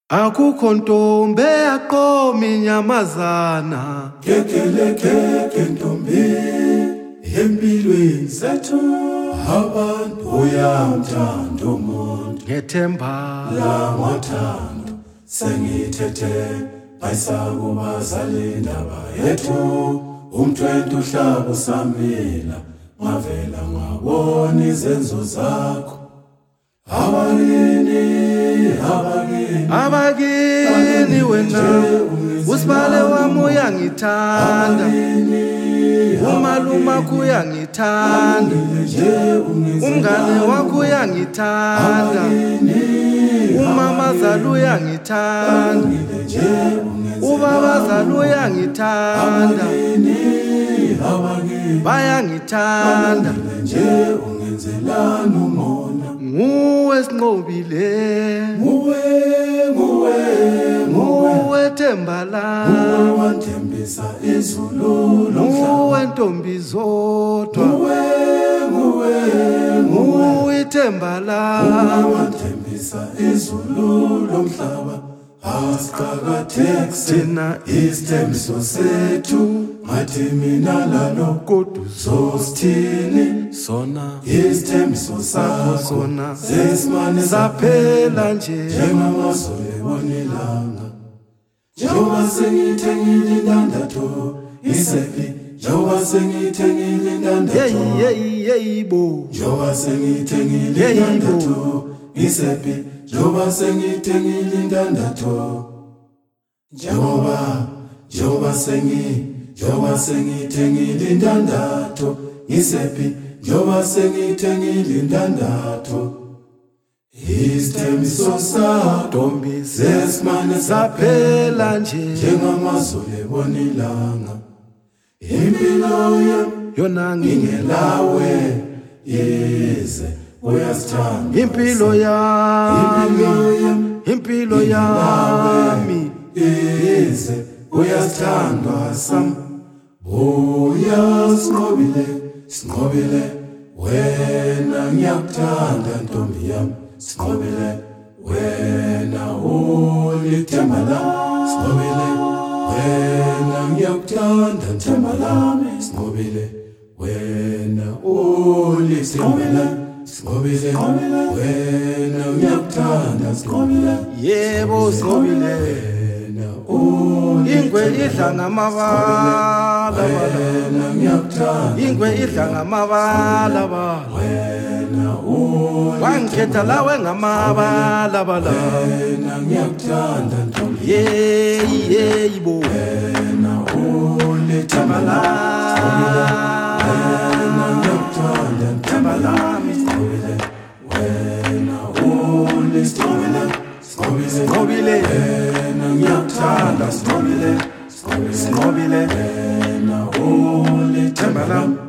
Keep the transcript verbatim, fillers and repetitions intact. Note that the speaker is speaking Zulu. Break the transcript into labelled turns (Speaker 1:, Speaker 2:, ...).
Speaker 1: Akukho ntombi yaqoma inyamazana
Speaker 2: kekele keke ntombi empilweni zethu abantu uyamthanda umuntu
Speaker 1: ngethemba
Speaker 2: lamothando sengithethe ayisakubaza indaba yethu umthwente uhlaba usamila ngavela ngabona izenzo zakho abakini abakini
Speaker 1: abakini wena usibale wami uyangithanda umaluma uyangithanda umngane wakho uyangithanda umamazala uyangithanda ubabazala uyangithanda bayangithanda
Speaker 2: ungenzelani umona
Speaker 1: nguwe sinqobile
Speaker 2: nguwe nguwe
Speaker 1: nguwe themba lami
Speaker 2: wanthembisa izulu lomhlaba
Speaker 1: nguwe ntombi zodwa
Speaker 2: nguwe nguwe
Speaker 1: nguwe themba lami
Speaker 2: wanthembisa izulu lomhlaba asiqakatheke
Speaker 1: thina
Speaker 2: isithembiso sethu ngathi mina lalo
Speaker 1: kodwa
Speaker 2: sosithini
Speaker 1: sona
Speaker 2: isithembiso sakho
Speaker 1: sona
Speaker 2: sesimane
Speaker 1: saphela nje
Speaker 2: njengamazolo ebonilanga njengoba sengithe ngilindandatho isephi njengoba sengithe ngilindandatho
Speaker 1: yeyi yeyi yeyibo
Speaker 2: njengoba sengithe ngilindandatho isephi njengoba sengithe ngilindandatho njengoba njengoba sengi njengoba sengithe ngilindandatho isephi njengoba sengithe ngilindandatho isithembiso sakho
Speaker 1: ntombi
Speaker 2: sesimane
Speaker 1: saphela nje
Speaker 2: njengamazolo ebonilanga impilo yami
Speaker 1: yona
Speaker 2: ngingelawe yize uyasithanda
Speaker 1: impilo yami impilo yami
Speaker 2: yize uyasithandwa sam uyasinqobile sinqobile wena ngiyakuthanda ntombi yami sinqobile wena ulithemba lami sinqobile wena ngiyakuthanda themba lami sinqobile wena ulithemba lami sinqobile wena ngiyakuthanda sinqobile
Speaker 1: yebo sinqobile
Speaker 2: wena
Speaker 1: ingwe idla ngamabala
Speaker 2: wena ngiyakuthanda
Speaker 1: ingwe idla ngamabala
Speaker 2: wena
Speaker 1: wangikhetha lawe ngamabala bala
Speaker 2: wena ngiyakuthanda ntombi
Speaker 1: yeyi yeyi bo
Speaker 2: wena ulithemba lami wena ngiyakuthanda
Speaker 1: themba lami
Speaker 2: wena ulithemba lami
Speaker 1: sinqobile
Speaker 2: wena ngiyakuthanda
Speaker 1: sinqobile sinqobile
Speaker 2: wena ulithemba
Speaker 1: themba lami